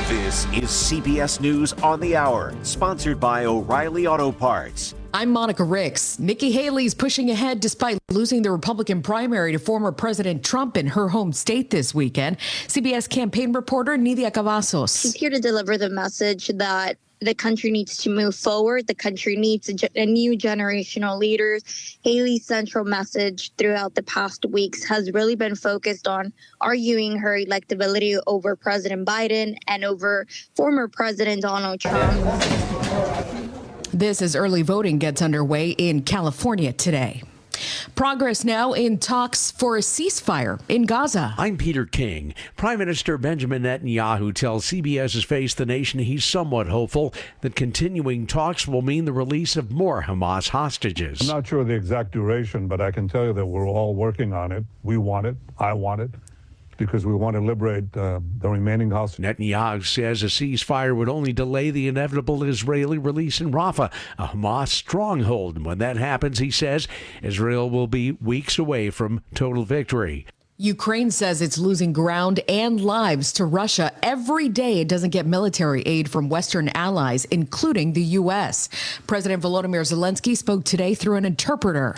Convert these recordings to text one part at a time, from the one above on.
This is CBS News on the Hour, sponsored by O'Reilly Auto Parts. I'm Monica Ricks. Nikki Haley's pushing ahead despite losing the Republican primary to former President Trump in her home state this weekend. CBS campaign reporter Nidia Cavazos. She's here to deliver the message that the country needs to move forward. The country needs a new generational leaders. Haley's central message throughout the past weeks has really been focused on arguing her electability over President Biden and over former President Donald Trump. This as early voting gets underway in California today. Progress now in talks for a ceasefire in Gaza. I'm Peter King. Prime Minister Benjamin Netanyahu tells CBS's Face the Nation he's somewhat hopeful that continuing talks will mean the release of more Hamas hostages. I'm not sure the exact duration, but I can tell you that we're all working on it. We want it. I want it. Because we want to liberate the remaining hostages. Netanyahu says a ceasefire would only delay the inevitable Israeli release in Rafah, a Hamas stronghold. And when that happens, he says, Israel will be weeks away from total victory. Ukraine says it's losing ground and lives to Russia every day it doesn't get military aid from Western allies, including the U.S. President Volodymyr Zelensky spoke today through an interpreter.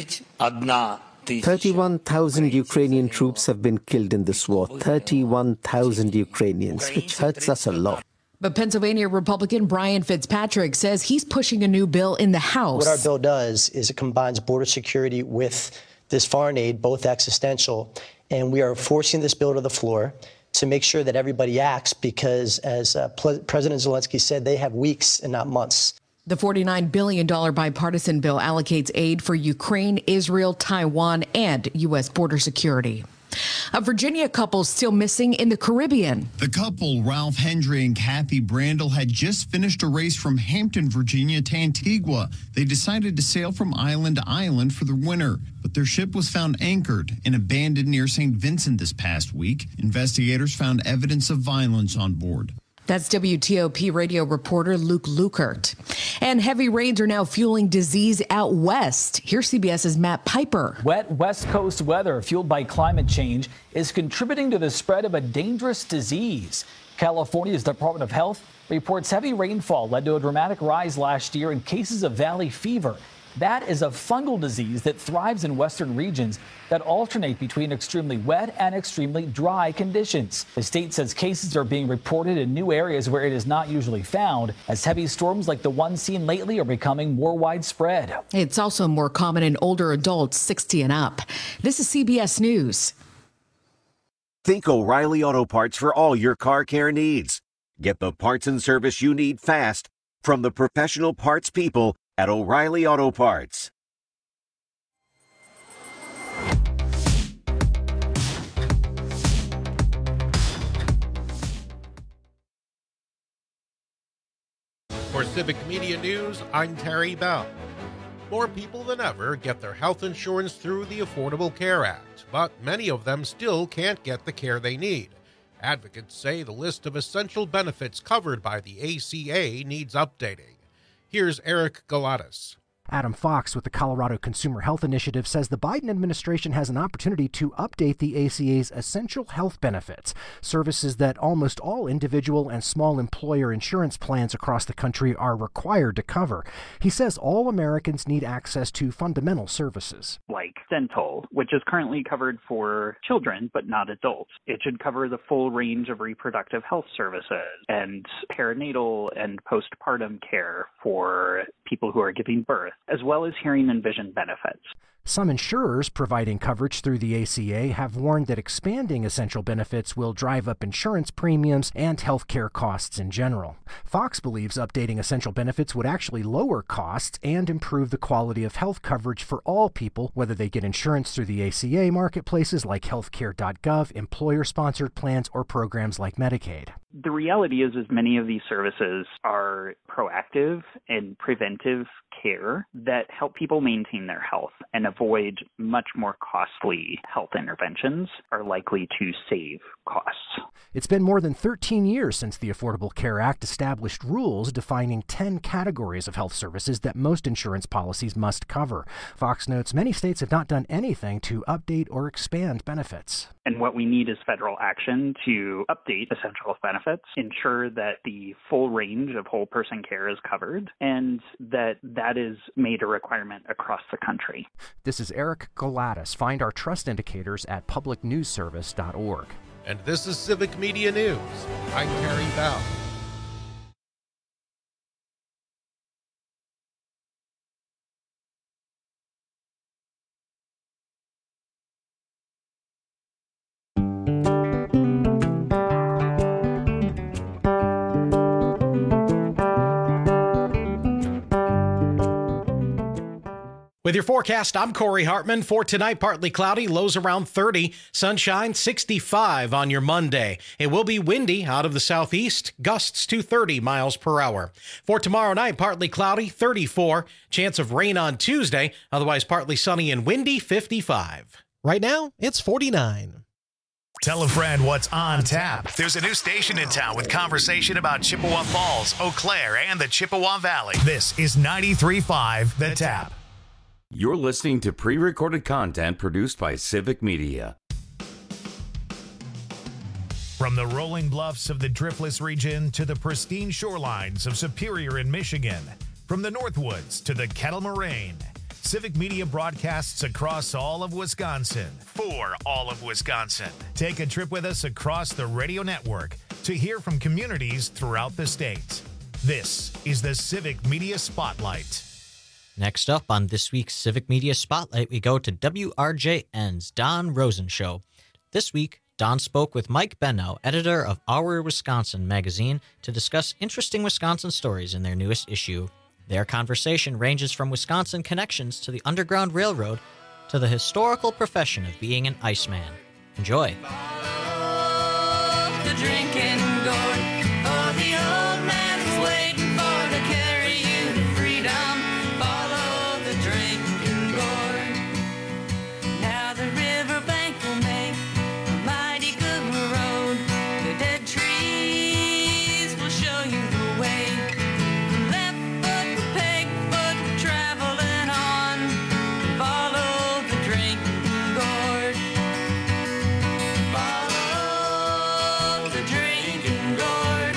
31,000 Ukrainian troops have been killed in this war. 31,000 Ukrainians, which hurts us a lot. But Pennsylvania Republican Brian Fitzpatrick says he's pushing a new bill in the House. What our bill does is it combines border security with this foreign aid, both existential, and we are forcing this bill to the floor to make sure that everybody acts because, as President Zelensky said, they have weeks and not months. The $49 billion bipartisan bill allocates aid for Ukraine, Israel, Taiwan, and U.S. border security. A Virginia couple still missing in the Caribbean. The couple, Ralph Hendry and Kathy Brandel, had just finished a race from Hampton, Virginia to Antigua. They decided to sail from island to island for the winter, but their ship was found anchored and abandoned near St. Vincent this past week. Investigators found evidence of violence on board. That's WTOP radio reporter Luke Lukert. And heavy rains are now fueling disease out west. Here's CBS's Matt Piper. Wet West Coast weather fueled by climate change is contributing to the spread of a dangerous disease. California's Department of Health reports heavy rainfall led to a dramatic rise last year in cases of valley fever. That is a fungal disease that thrives in western regions that alternate between extremely wet and extremely dry conditions. The state says cases are being reported in new areas where it is not usually found, as heavy storms like the ones seen lately are becoming more widespread. It's also more common in older adults 60 and up. This is CBS News. Think O'Reilly Auto Parts for all your car care needs. Get the parts and service you need fast from the professional parts people at O'Reilly Auto Parts. For Civic Media News, I'm Terry Bell. More people than ever get their health insurance through the Affordable Care Act, but many of them still can't get the care they need. Advocates say the list of essential benefits covered by the ACA needs updating. Here's Eric Galatas. Adam Fox with the Colorado Consumer Health Initiative says the Biden administration has an opportunity to update the ACA's essential health benefits, services that almost all individual and small employer insurance plans across the country are required to cover. He says all Americans need access to fundamental services. Like dental, which is currently covered for children but not adults. It should cover the full range of reproductive health services and perinatal and postpartum care for people who are giving birth, as well as hearing and vision benefits. Some insurers providing coverage through the ACA have warned that expanding essential benefits will drive up insurance premiums and health care costs in general. Fox believes updating essential benefits would actually lower costs and improve the quality of health coverage for all people, whether they get insurance through the ACA marketplaces like healthcare.gov, employer-sponsored plans, or programs like Medicaid. The reality is many of these services are proactive and preventive care that help people maintain their health and avoid avoid much more costly health interventions are likely to save costs. It's been more than 13 years since the Affordable Care Act established rules defining 10 categories of health services that most insurance policies must cover. Fox notes many states have not done anything to update or expand benefits. And what we need is federal action to update essential health benefits, ensure that the full range of whole person care is covered, and that is made a requirement across the country. This is Eric Galatis. Find our trust indicators at publicnewsservice.org. And this is Civic Media News. I'm Terry Bell. With your forecast, I'm Corey Hartman. For tonight, partly cloudy, lows around 30, sunshine 65 on your Monday. It will be windy out of the southeast, gusts to 30 miles per hour. For tomorrow night, partly cloudy, 34, chance of rain on Tuesday, otherwise partly sunny and windy, 55. Right now, it's 49. Tell a friend what's on tap. There's a new station in town with conversation about Chippewa Falls, Eau Claire, and the Chippewa Valley. This is 93.5 The Tap. You're listening to pre-recorded content produced by Civic Media. From the rolling bluffs of the Driftless region to the pristine shorelines of Superior in Michigan, from the Northwoods to the Kettle Moraine, Civic Media broadcasts across all of Wisconsin for all of Wisconsin. Take a trip with us across the radio network to hear from communities throughout the state. This is the Civic Media Spotlight. Next up on this week's Civic Media Spotlight, we go to WRJN's Don Rosen Show. This week, Don spoke with Mike Benno, editor of Our Wisconsin magazine, to discuss interesting Wisconsin stories in their newest issue. Their conversation ranges from Wisconsin connections to the Underground Railroad to the historical profession of being an iceman. Enjoy. The drinking gourd, oh, the old man is waiting for to carry you to freedom. Follow the drinking gourd. Now the riverbank will make a mighty good road. The dead trees will show you the way. Left foot, peg foot, traveling on. Follow the drinking gourd. Follow the drinking gourd.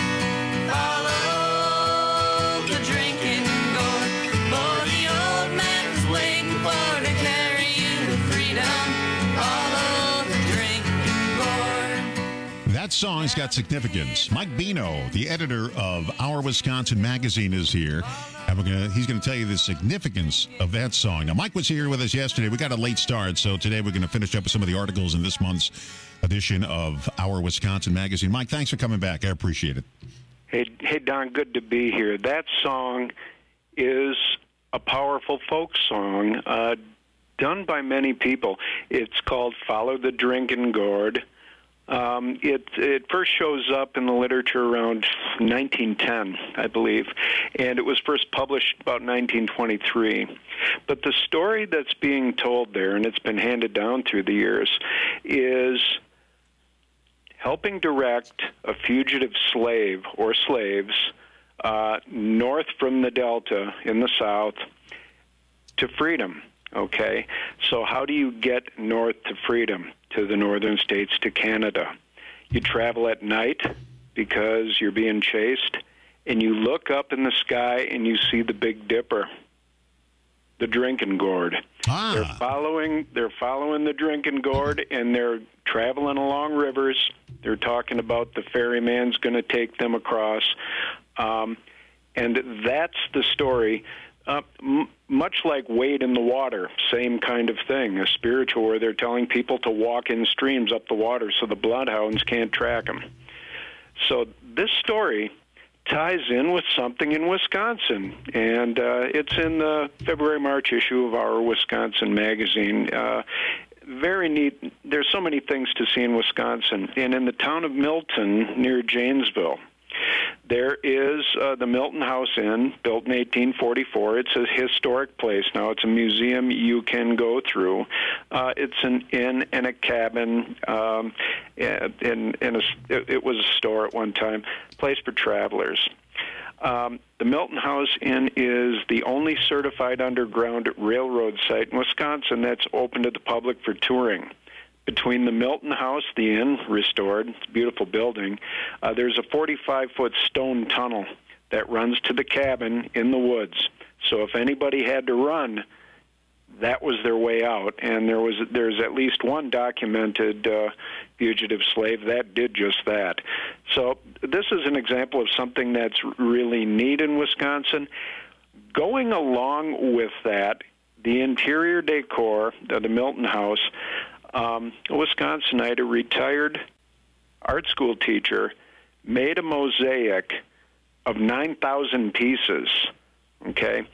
Follow the drinking gourd. For the old man is waiting for to carry you to freedom. Follow the drinking gourd. That song's got significance. Mike Benno, the editor of Our Wisconsin magazine, is here. And he's going to tell you the significance of that song. Now, Mike was here with us yesterday. We got a late start, so today we're going to finish up with some of the articles in this month's edition of Our Wisconsin magazine. Mike, thanks for coming back. I appreciate it. Hey, Don, good to be here. That song is a powerful folk song done by many people. It's called Follow the Drinking Gourd. It first shows up in the literature around 1910, I believe, and it was first published about 1923. But the story that's being told there, and it's been handed down through the years, is helping direct a fugitive slave or slaves north from the Delta in the South to freedom. Okay, so how do you get north to freedom, to the northern states, to Canada? You travel at night because you're being chased, and you look up in the sky and you see the Big Dipper, the drinking gourd. They're following the drinking gourd, and they're traveling along rivers. They're talking about the ferryman's going to take them across, and that's the story. Much like Wade in the Water, same kind of thing, a spiritual where they're telling people to walk in streams up the water so the bloodhounds can't track them. So this story ties in with something in Wisconsin, and it's in the February-March issue of Our Wisconsin magazine. Very neat. There's so many things to see in Wisconsin. And in the town of Milton, near Janesville, There is the Milton House Inn, built in 1844. It's a historic place now. It's a museum you can go through. It's an inn and a cabin. It was a store at one time, place for travelers. The Milton House Inn is the only certified underground railroad site in Wisconsin that's open to the public for touring. Between the Milton House, the inn, restored, it's a beautiful building, there's a 45-foot stone tunnel that runs to the cabin in the woods. So if anybody had to run, that was their way out. And there's at least one documented fugitive slave that did just that. So this is an example of something that's really neat in Wisconsin. Going along with that, the interior decor of the Milton House, a Wisconsinite, a retired art school teacher, made a mosaic of 9,000 pieces, okay,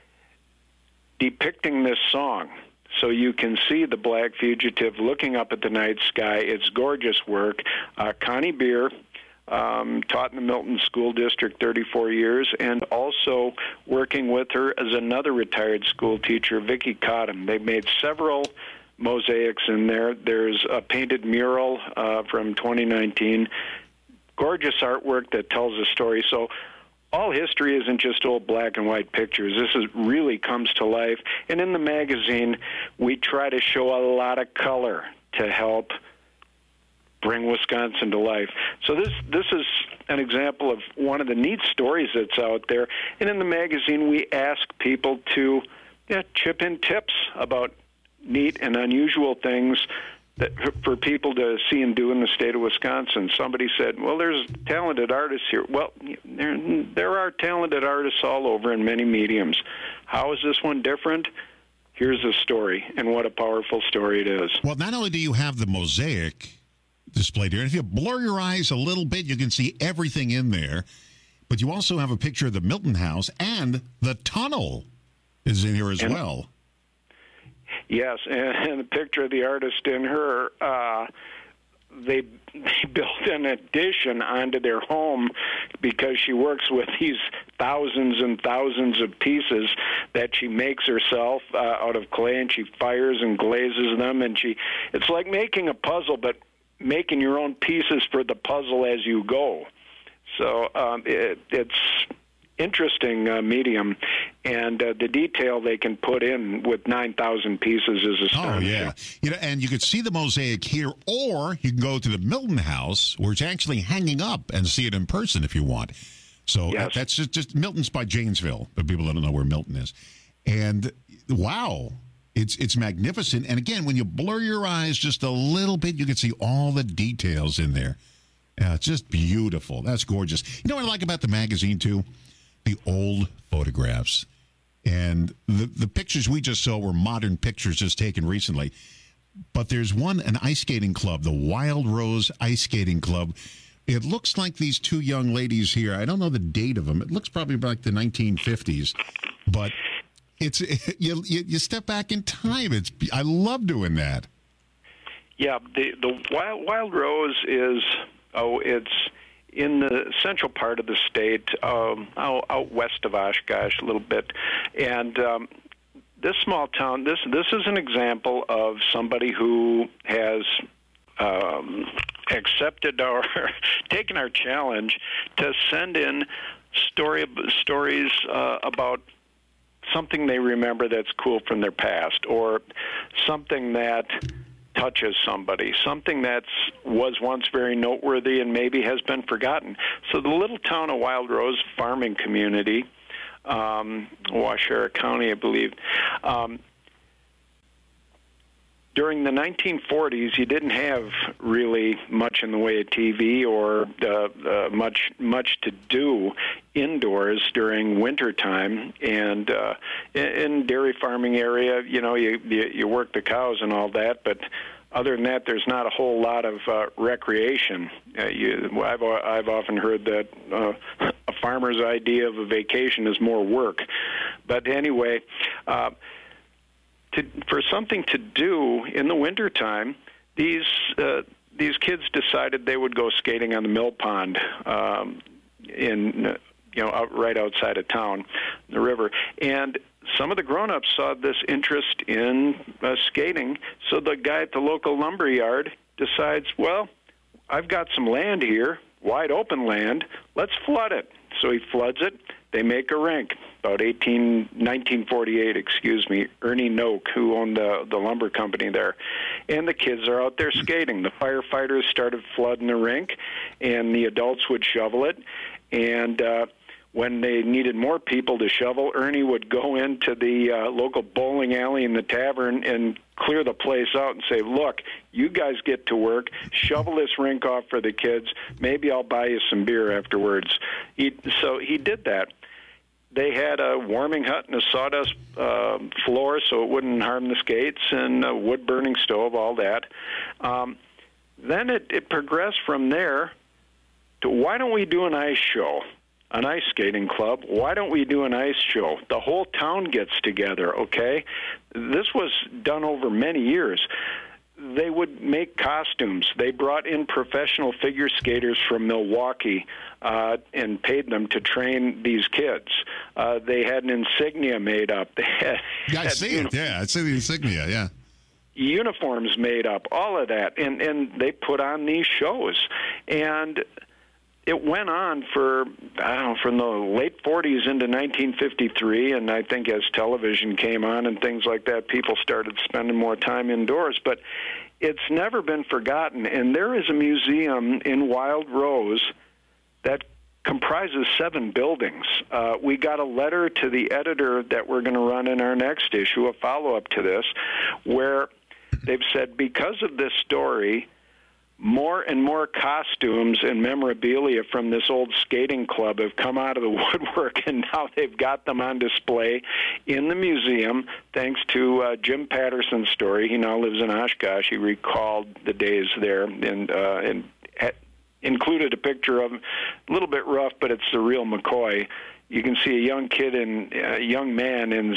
depicting this song. So you can see the black fugitive looking up at the night sky. It's gorgeous work. Connie Beer taught in the Milton School District 34 years, and also working with her as another retired school teacher, Vicki Cottom. They made several mosaics in there. There's a painted mural from 2019. Gorgeous artwork that tells a story. So all history isn't just old black and white pictures. This really comes to life. And in the magazine, we try to show a lot of color to help bring Wisconsin to life. So this is an example of one of the neat stories that's out there. And in the magazine, we ask people to chip in tips about neat and unusual things that for people to see and do in the state of Wisconsin. Somebody said, well, there's talented artists here. Well, there are talented artists all over in many mediums. How is this one different? Here's a story, and what a powerful story it is. Well, not only do you have the mosaic displayed here, and if you blur your eyes a little bit, you can see everything in there, but you also have a picture of the Milton House, and the tunnel is in here as well. Yes, and the picture of the artist in her, they built an addition onto their home because she works with these thousands and thousands of pieces that she makes herself out of clay, and she fires and glazes them, and it's like making a puzzle, but making your own pieces for the puzzle as you go. So it's interesting medium, and the detail they can put in with 9,000 pieces is astonishing. Oh, yeah. And you could see the mosaic here, or you can go to the Milton House, where it's actually hanging up, and see it in person if you want. So that's just Milton's by Janesville, for people that don't know where Milton is. And, wow, it's magnificent. And, again, when you blur your eyes just a little bit, you can see all the details in there. Yeah, it's just beautiful. That's gorgeous. You know what I like about the magazine, too? The old photographs. And the pictures we just saw were modern pictures just taken recently. But there's an ice skating club, the Wild Rose Ice Skating Club. It looks like these two young ladies here, I don't know the date of them. It looks probably like the 1950s. But you step back in time. I love doing that. Yeah, the Wild Rose is, it's in the central part of the state, out west of Oshkosh a little bit. And this small town, this is an example of somebody who has accepted taken our challenge to send in stories about something they remember that's cool from their past, or something that touches somebody, something that was once very noteworthy and maybe has been forgotten. So the little town of Wild Rose farming community, Waushara County, I believe, during the 1940s, you didn't have really much in the way of TV or much to do indoors during wintertime. And in dairy farming area, you work the cows and all that, but other than that, there's not a whole lot of recreation. I've often heard that a farmer's idea of a vacation is more work. But anyway, for something to do in the wintertime, these kids decided they would go skating on the mill pond in right outside of town, the river. And some of the grown-ups saw this interest in skating, so the guy at the local lumber yard decides, well, I've got some land here, wide open land, let's flood it. So he floods it. They make a rink. About 1948, Ernie Noak, who owned the lumber company there. And the kids are out there skating. The firefighters started flooding the rink, and the adults would shovel it. And when they needed more people to shovel, Ernie would go into the local bowling alley in the tavern and clear the place out and say, look, you guys get to work, shovel this rink off for the kids, maybe I'll buy you some beer afterwards. So he did that. They had a warming hut and a sawdust floor so it wouldn't harm the skates, and a wood-burning stove, all that. Then it progressed from there to, why don't we do an ice show? An ice skating club. Why don't we do an ice show? The whole town gets together, okay? This was done over many years. They would make costumes. They brought in professional figure skaters from Milwaukee and paid them to train these kids. They had an insignia made up. They had, I see it. Yeah, I see the insignia, yeah. Uniforms made up, all of that. And they put on these shows. And it went on for, from the late 40s into 1953, and I think as television came on and things like that, people started spending more time indoors. But it's never been forgotten, and there is a museum in Wild Rose that comprises 7 buildings. We got a letter to the editor that we're going to run in our next issue, a follow-up to this, where they've said because of this story, more and more costumes and memorabilia from this old skating club have come out of the woodwork, and now they've got them on display in the museum, thanks to Jim Patterson's story. He now lives in Oshkosh. He recalled the days there and included a picture of him, a little bit rough, but it's the real McCoy. You can see a young kid and a young man in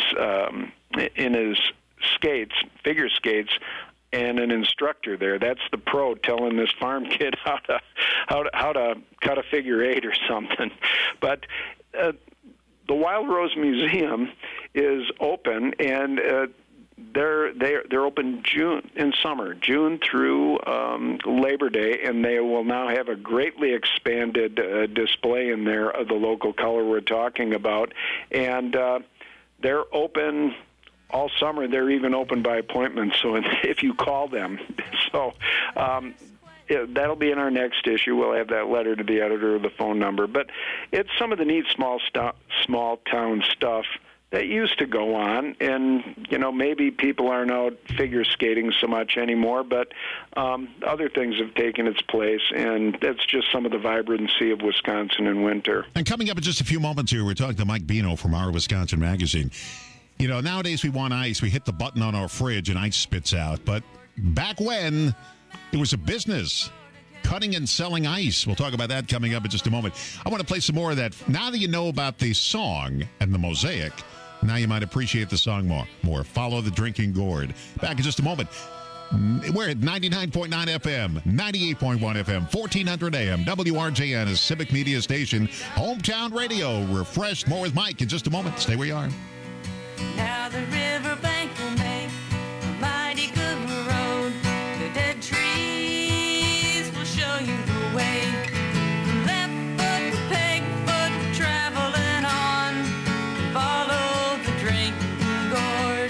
his skates, figure skates, and an instructor there. That's the pro telling this farm kid how to cut a figure 8 or something. But the Wild Rose Museum is open, and they're open in summer, June through Labor Day, and they will now have a greatly expanded display in there of the local color we're talking about, and they're open all summer. They're even open by appointment, so if you call them. So that'll be in our next issue. We'll have that letter to the editor, the phone number. But it's some of the neat small town stuff that used to go on, and maybe people aren't out figure skating so much anymore, but other things have taken its place, and that's just some of the vibrancy of Wisconsin in winter. And coming up in just a few moments here, we're talking to Mike Bino from Our Wisconsin Magazine. Nowadays we want ice. We hit the button on our fridge and ice spits out. But back when, it was a business, cutting and selling ice. We'll talk about that coming up in just a moment. I want to play some more of that. Now that you know about the song and the mosaic, now you might appreciate the song more. Follow the Drinking Gourd. Back in just a moment. We're at 99.9 FM, 98.1 FM, 1400 AM. WRJN is Civic Media Station. Hometown Radio. Refreshed. More with Mike in just a moment. Stay where you are. Now the riverbank will make a mighty good road. The dead trees will show you the way. Left foot, peg foot, traveling on. Follow the drinking gourd.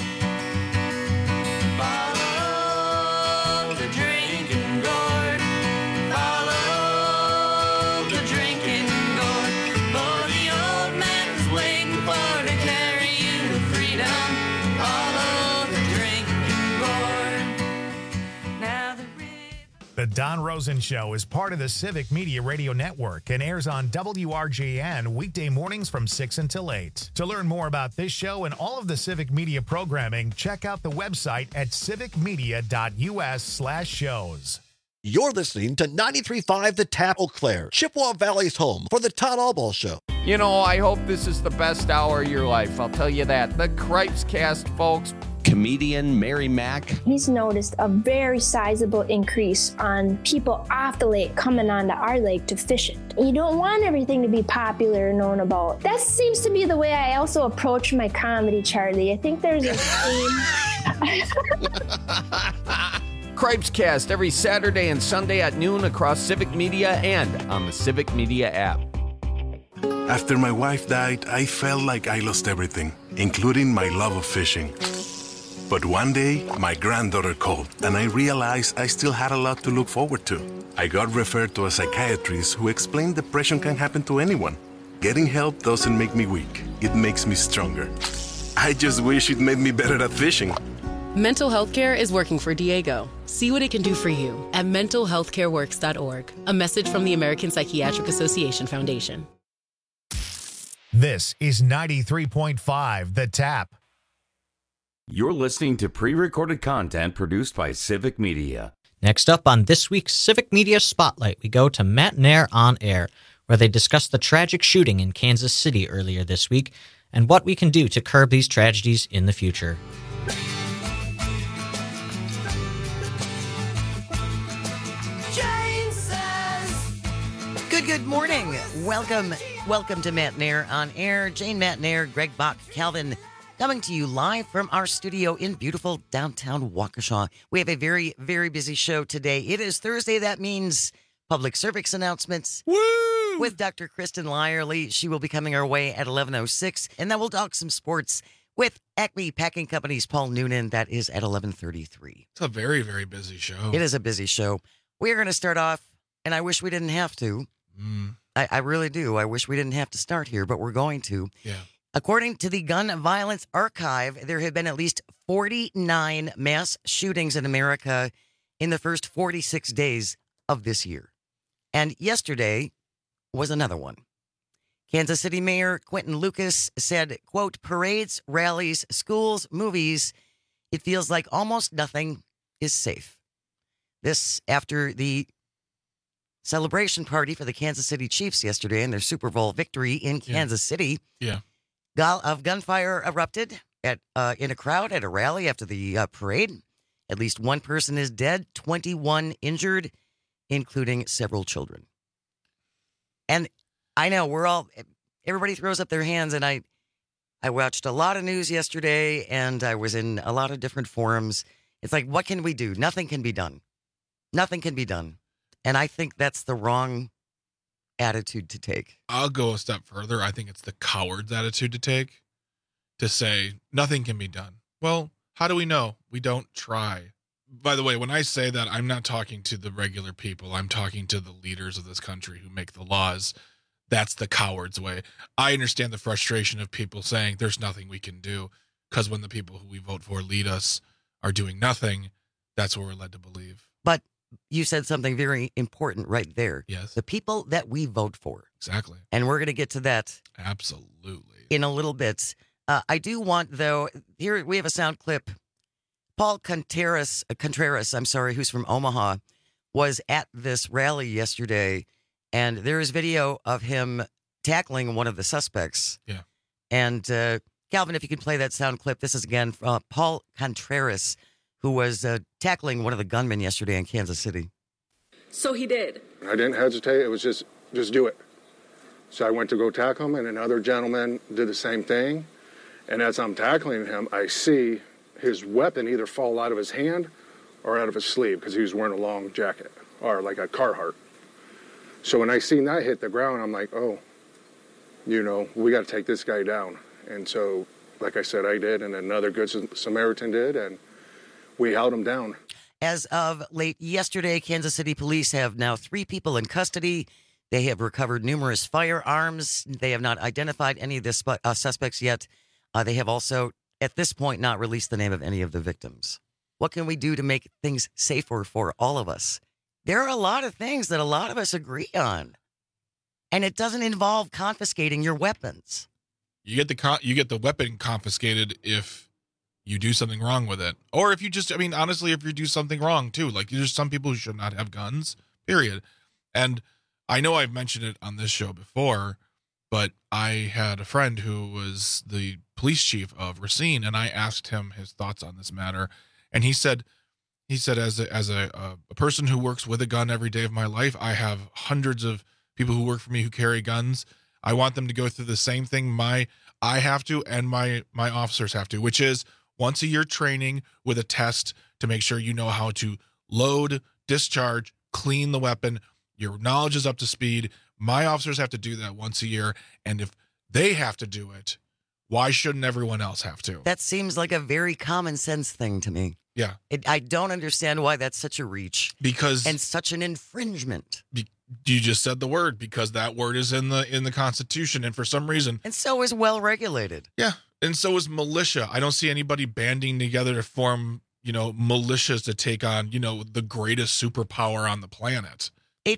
Follow the drinking gourd. Follow the drinking gourd. For the old man's waiting for to carry you to freedom. Follow the drinking gourd. Now the The Don Rosen Show is part of the Civic Media Radio Network and airs on WRJN weekday mornings from 6 until 8. To learn more about this show and all of the Civic Media programming, check out the website at civicmedia.us/shows. You're listening to 93.5 The Tap, Eau Claire, Chippewa Valley's home for the Todd Albaugh Show. I hope this is the best hour of your life. I'll tell you that. The Cripes Cast, folks. comedian Mary Mack. He's noticed a very sizable increase on people off the lake coming onto our lake to fish it. You don't want everything to be popular and known about. That seems to be the way I also approach my comedy, Charlie. I think there's a theme. Cripescast every Saturday and Sunday at noon across Civic Media and on the Civic Media app. After my wife died, I felt like I lost everything, including my love of fishing. But one day, my granddaughter called, and I realized I still had a lot to look forward to. I got referred to a psychiatrist who explained depression can happen to anyone. Getting help doesn't make me weak. It makes me stronger. I just wish it made me better at fishing. Mental health care is working for Diego. See what it can do for you at mentalhealthcareworks.org. A message from the American Psychiatric Association Foundation. This is 93.5 The Tap. You're listening to pre-recorded content produced by Civic Media. Next up on this week's Civic Media Spotlight, we go to Matt Nair on Air, where they discuss the tragic shooting in Kansas City earlier this week and what we can do to curb these tragedies in the future. Good morning. Welcome to Matt Nair on Air. Jane, Matt Nair, Greg Bach, Calvin, coming to you live from our studio in beautiful downtown Waukesha. We have a very, very busy show today. It is Thursday. That means public service announcements. Woo! With Dr. Kristen Lyerly. She will be coming our way at 11:06. And then we'll talk some sports with Acme Packing Company's Paul Noonan. That is at 11:33. It's a very, very busy show. It is a busy show. We're going to start off, and I wish we didn't have to. I really do. I wish we didn't have to start here, but we're going to. Yeah. According to the Gun Violence Archive, there have been at least 49 mass shootings in America in the first 46 days of this year. And yesterday was another one. Kansas City Mayor Quentin Lucas said, quote, parades, rallies, schools, movies, it feels like almost nothing is safe. This after the celebration party for the Kansas City Chiefs yesterday and their Super Bowl victory in Kansas City. Yeah. Of gunfire erupted in a crowd at a rally after the parade. At least one person is dead, 21 injured, including several children. And I know everybody throws up their hands, and I watched a lot of news yesterday, and I was in a lot of different forums. It's like, what can we do? Nothing can be done. Nothing can be done. And I think that's the wrong attitude to take. I'll go a step further. I think it's the coward's attitude to take, to say nothing can be done. Well, how do we know? We don't try. By the way, when I say that, I'm not talking to the regular people. I'm talking to the leaders of this country who make the laws. That's the coward's way. I understand the frustration of people saying there's nothing we can do, because when the people who we vote for lead us are doing nothing, that's what we're led to believe. But you said something very important right there. Yes. The people that we vote for. Exactly. And we're going to get to that. Absolutely. In a little bit. I do want, though, here we have a sound clip. Paul Contreras, who's from Omaha, was at this rally yesterday, and there is video of him tackling one of the suspects. Yeah. And Calvin, if you can play that sound clip, this is again Paul Contreras, who was tackling one of the gunmen yesterday in Kansas City. So he did. I didn't hesitate. It was just do it. So I went to go tackle him, and another gentleman did the same thing. And as I'm tackling him, I see his weapon either fall out of his hand or out of his sleeve, because he was wearing a long jacket, or like a Carhartt. So when I seen that hit the ground, I'm like, oh, we got to take this guy down. And so, like I said, I did, and another good Samaritan did, and we held him down. As of late yesterday, Kansas City police have now 3 people in custody. They have recovered numerous firearms. They have not identified any of the suspects yet. They have also, at this point, not released the name of any of the victims. What can we do to make things safer for all of us? There are a lot of things that a lot of us agree on, and it doesn't involve confiscating your weapons. You get the weapon confiscated if you do something wrong with it. Or if you honestly, if you do something wrong too. Like, there's some people who should not have guns, period. And I know I've mentioned it on this show before, But I had a friend who was the police chief of Racine, and I asked him his thoughts on this matter. And he said, as a person who works with a gun every day of my life, I have hundreds of people who work for me who carry guns. I want them to go through the same thing I have to and my officers have to, which is once a year training with a test to make sure you know how to load, discharge, clean the weapon. Your knowledge is up to speed. My officers have to do that once a year. And if they have to do it, why shouldn't everyone else have to? That seems like a very common sense thing to me. Yeah. I don't understand why that's such a reach. And such an infringement. You just said the word, because that word is in the Constitution, and for some reason. And so is well regulated. Yeah. And so is militia. I don't see anybody banding together to form, militias to take on, the greatest superpower on the planet.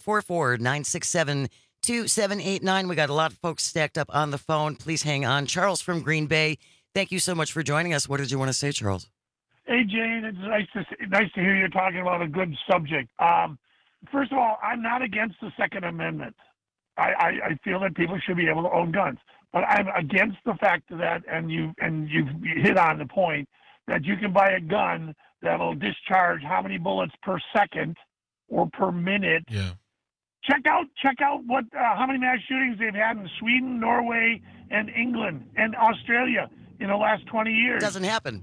844-967-2789. We got a lot of folks stacked up on the phone. Please hang on. Charles from Green Bay, thank you so much for joining us. What did you want to say, Charles? Hey, Jane, it's nice to hear you talking about a good subject. First of all, I'm not against the Second Amendment. I feel that people should be able to own guns, but I'm against the fact that, and you've hit on the point, that you can buy a gun that'll discharge how many bullets per second or per minute. Yeah. Check out what how many mass shootings they've had in Sweden, Norway, and England and Australia in the last 20 years. Doesn't happen.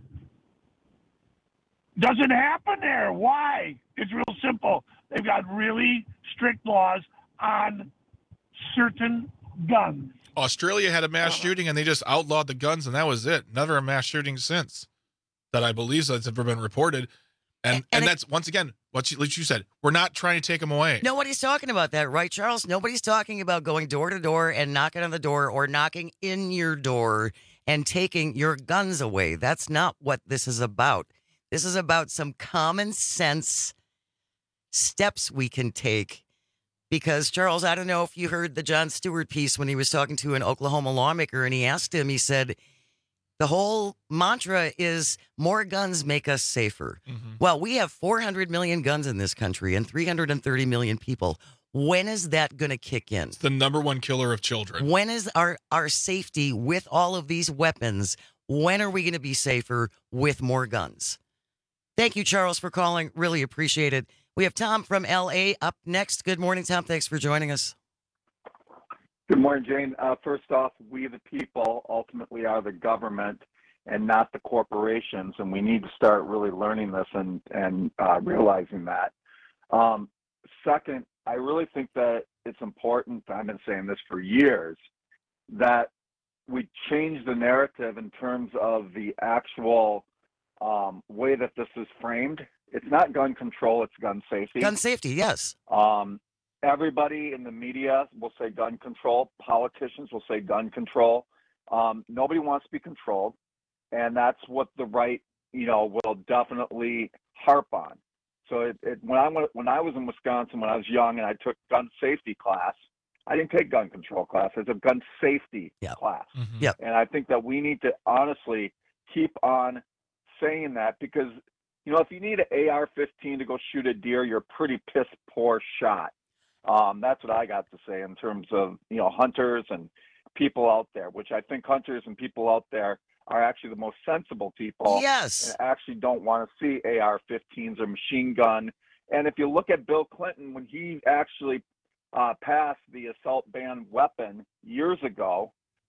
Doesn't happen there. Why? It's real simple. They've got really strict laws on certain guns. Australia had a mass shooting and they just outlawed the guns, and that was it. Never a mass shooting since that I believe that's ever been reported. And that's, once again, what you said. We're not trying to take them away. Nobody's talking about that, right, Charles? Nobody's talking about going door to door and knocking on the door or knocking in your door and taking your guns away. That's not what this is about. This is about some common sense steps we can take. Because, Charles, I don't know if you heard the Jon Stewart piece when he was talking to an Oklahoma lawmaker, and he asked him, he said, the whole mantra is more guns make us safer. Mm-hmm. Well, we have 400 million guns in this country and 330 million people. When is that going to kick in? It's the number one killer of children. When is our safety with all of these weapons? When are we going to be safer with more guns? Thank you, Charles, for calling. Really appreciate it. We have Tom from L.A. up next. Good morning, Tom. Thanks for joining us. Good morning, Jane. First off, we the people ultimately are the government and not the corporations, and we need to start really learning this and realizing that. Second, I really think that it's important, I've been saying this for years, that we change the narrative in terms of the actual way that this is framed. It's not gun control, it's gun safety. Gun safety, yes. Everybody in the media will say gun control. Politicians will say gun control. Nobody wants to be controlled, and that's what the right, will definitely harp on. So when I was in Wisconsin, when I was young, and I took gun safety class, I didn't take gun control class. I took gun safety class. Mm-hmm. Yep. And I think that we need to honestly keep on saying that, because if you need an AR-15 to go shoot a deer, you're a pretty piss poor shot. That's what I got to say in terms of, hunters and people out there, which I think hunters and people out there are actually the most sensible people. Yes. And actually don't want to see AR-15s or machine gun. And if you look at Bill Clinton, when he actually passed the assault ban weapon years ago,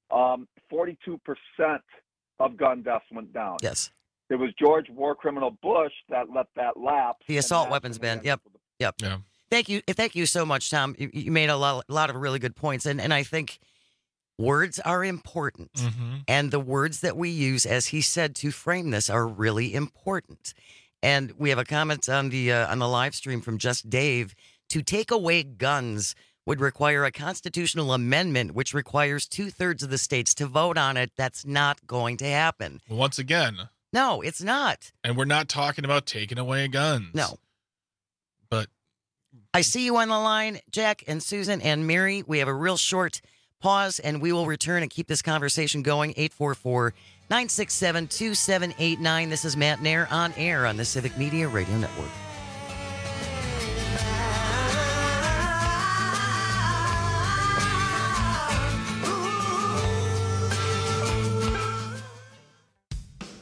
42% of gun deaths went down. Yes. It was George War Criminal Bush that let that lapse. The assault weapons ban. Yep. Yeah. Thank you so much, Tom. You made a lot of really good points, and I think words are important, and the words that we use, as he said, to frame this are really important. And we have a comment on the live stream from Just Dave. To take away guns would require a constitutional amendment, which requires 2/3 of the states to vote on it. That's not going to happen. Once again. No, it's not. And we're not talking about taking away guns. No. But I see you on the line, Jack and Susan and Mary. We have a real short pause, and we will return and keep this conversation going. 844-967-2789. This is Matt Nair on air on the Civic Media Radio Network. Ooh.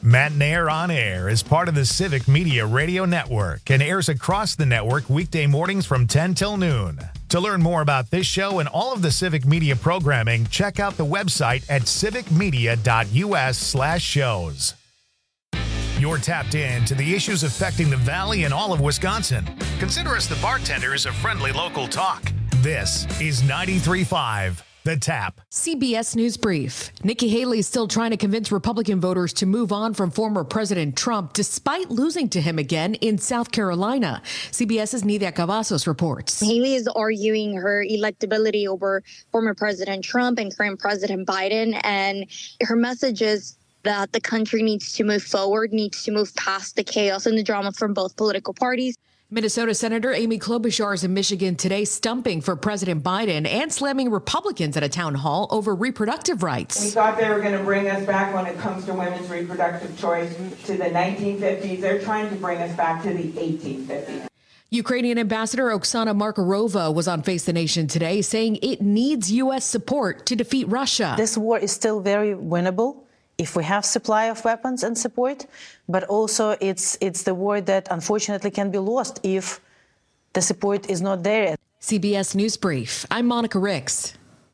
Matt Nair on Air is part of the Civic Media Radio Network and airs across the network weekday mornings from 10 till noon. To learn more about this show and all of the Civic Media programming, check out the website at civicmedia.us/shows. You're tapped in to the issues affecting the Valley and all of Wisconsin. Consider us the bartenders of friendly local talk. This is 93.5. The Tap. CBS News Brief. Nikki Haley is still trying to convince Republican voters to move on from former President Trump despite losing to him again in South Carolina. CBS's Nidia Cavazos reports. Haley is arguing her electability over former President Trump and current President Biden, and her message is that the country needs to move forward, needs to move past the chaos and the drama from both political parties. Minnesota Senator Amy Klobuchar is in Michigan today, stumping for President Biden and slamming Republicans at a town hall over reproductive rights. We thought they were going to bring us back when it comes to women's reproductive choice to the 1950s. They're trying to bring us back to the 1850s. Ukrainian Ambassador Oksana Markarova was on Face the Nation today, saying it needs U.S. support to defeat Russia. This war is still very winnable if we have supply of weapons and support, but also it's the war that unfortunately can be lost if the support is not there. CBS News Brief. I'm Monica Ricks.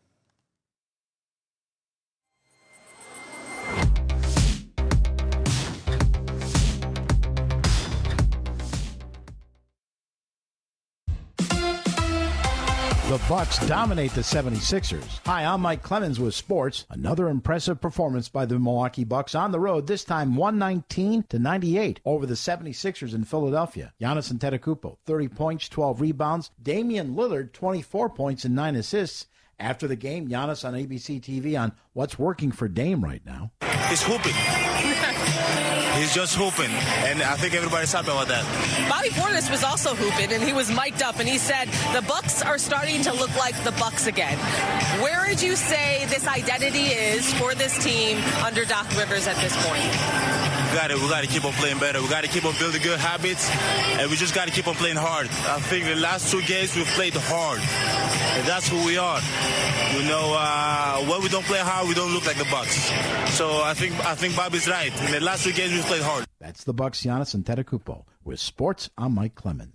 The Bucks dominate the 76ers. Hi, I'm Mike Clemens with sports. Another impressive performance by the Milwaukee Bucks on the road, this time 119-98 over the 76ers in Philadelphia. Giannis Antetokounmpo, 30 points, 12 rebounds. Damian Lillard, 24 points and 9 assists. After the game, Giannis on ABC TV on what's working for Dame right now. He's hooping. He's just hooping, and I think everybody's happy about that. Bobby Portis was also hooping, and he was mic'd up, and he said, the Bucks are starting to look like the Bucks again. Where would you say this identity is for this team under Doc Rivers at this point? We got to keep on playing better. We got to keep on building good habits, and we just got to keep on playing hard. I think the last 2 games we've played hard, and that's who we are. You know, when we don't play hard, we don't look like the Bucks. So I think Bobby's right. In the last 2 games, we've played hard. That's the Bucks, Giannis Antetokounmpo. With sports, I'm Mike Clemens.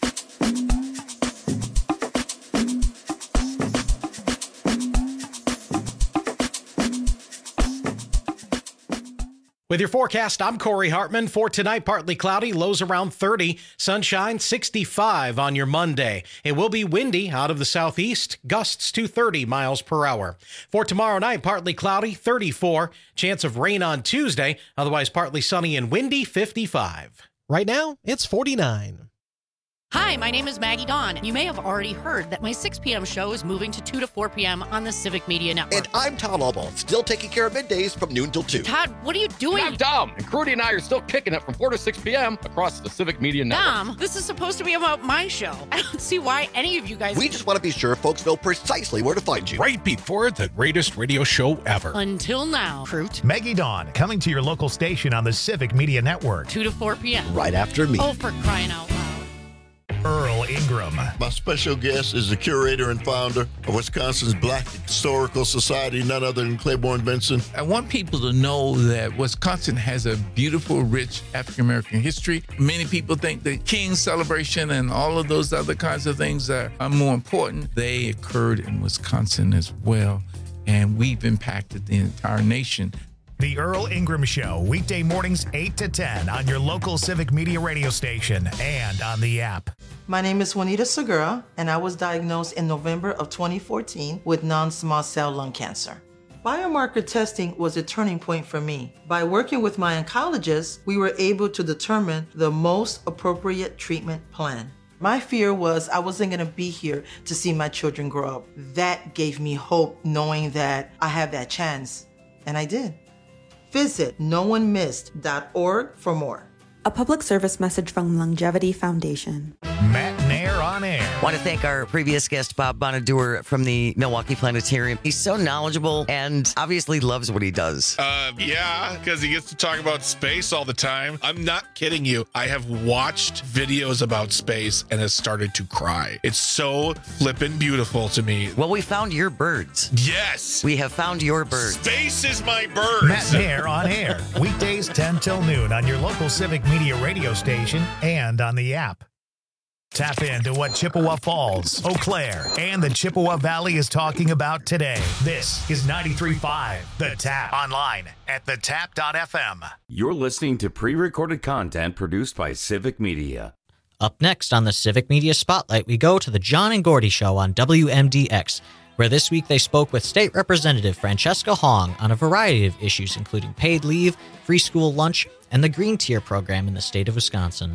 With your forecast, I'm Corey Hartman. For tonight, partly cloudy, lows around 30, sunshine 65 on your Monday. It will be windy out of the southeast, gusts to 30 miles per hour. For tomorrow night, partly cloudy, 34, chance of rain on Tuesday, otherwise partly sunny and windy, 55. Right now, it's 49. Hi, my name is Maggie Dawn. You may have already heard that my 6 p.m. show is moving to 2 to 4 p.m. on the Civic Media Network. And I'm Todd Albaugh, still taking care of middays from noon till 2. Todd, what are you doing? I'm Dom, and Crudy and I are still kicking it from 4 to 6 p.m. across the Civic Media Network. Dom, this is supposed to be about my show. I don't see why any of you guys... We just want to be sure folks know precisely where to find you. Right before the greatest radio show ever. Until now, Fruit. Maggie Dawn, coming to your local station on the Civic Media Network. 2 to 4 p.m. Right after me. Oh, for crying out loud. Earl Ingram. My special guest is the curator and founder of Wisconsin's Black Historical Society, none other than Claiborne Benson. I want people to know that Wisconsin has a beautiful, rich African-American history. Many people think the King's celebration and all of those other kinds of things are more important. They occurred in Wisconsin as well, and we've impacted the entire nation. The Earl Ingram Show, weekday mornings 8 to 10 on your local Civic Media radio station and on the app. My name is Juanita Segura, and I was diagnosed in November of 2014 with non-small cell lung cancer. Biomarker testing was a turning point for me. By working with my oncologist, we were able to determine the most appropriate treatment plan. My fear was I wasn't going to be here to see my children grow up. That gave me hope, knowing that I have that chance, and I did. Visit noonemissed.org for more. A public service message from Longevity Foundation. Matt Nair on Air. Want to thank our previous guest, Bob Bonadur from the Milwaukee Planetarium. He's so knowledgeable and obviously loves what he does. Yeah, because he gets to talk about space all the time. I'm not kidding you. I have watched videos about space and has started to cry. It's so flippin' beautiful to me. Well, we found your birds. Yes. We have found your birds. Space is my birds. Matt Mayer on Air. Weekdays 10 till noon on your local Civic Media radio station and on the app. Tap into what Chippewa Falls, Eau Claire, and the Chippewa Valley is talking about today. This is 93.5 The Tap. Online at thetap.fm. You're listening to pre-recorded content produced by Civic Media. Up next on the Civic Media Spotlight, we go to the John and Gordy Show on WMDX, where this week they spoke with State Representative Francesca Hong on a variety of issues, including paid leave, free school lunch, and the Green Tier program in the state of Wisconsin.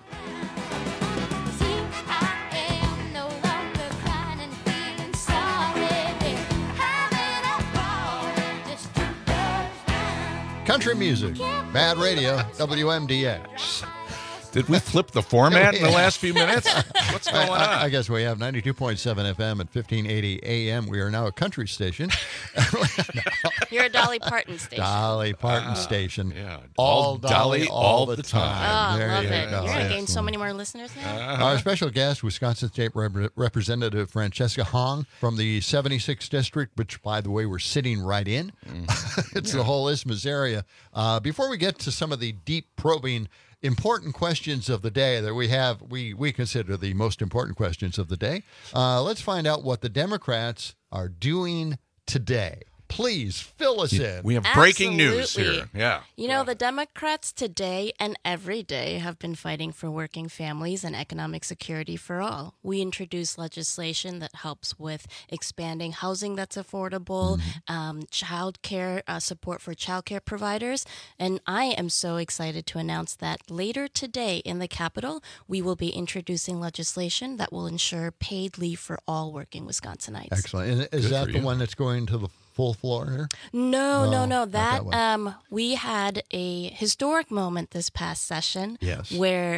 Country music, Bad Radio, WMDX. Did we flip the format in the last few minutes? What's going on? I guess we have 92.7 FM at 1580 AM. We are now a country station. You're a Dolly Parton station. Dolly Parton station. Yeah. All Dolly all the time. Oh, There love you it. go. You're going to gain so many more listeners now. Our special guest, Wisconsin State Representative Francesca Hong from the 76th District, which, by the way, we're sitting right in. It's the whole Isthmus area. Before we get to some of the deep probing important questions of the day that we consider the most important questions of the day, let's find out what the Democrats are doing today. Please fill us in. We have breaking news here. Yeah. You know, the Democrats today and every day have been fighting for working families and economic security for all. We introduced legislation that helps with expanding housing that's affordable, child care, support for child care providers. And I am so excited to announce that later today in the Capitol, we will be introducing legislation that will ensure paid leave for all working Wisconsinites. Excellent. And is that the one that's going to the full floor here? No. not that one. We had a historic moment this past session where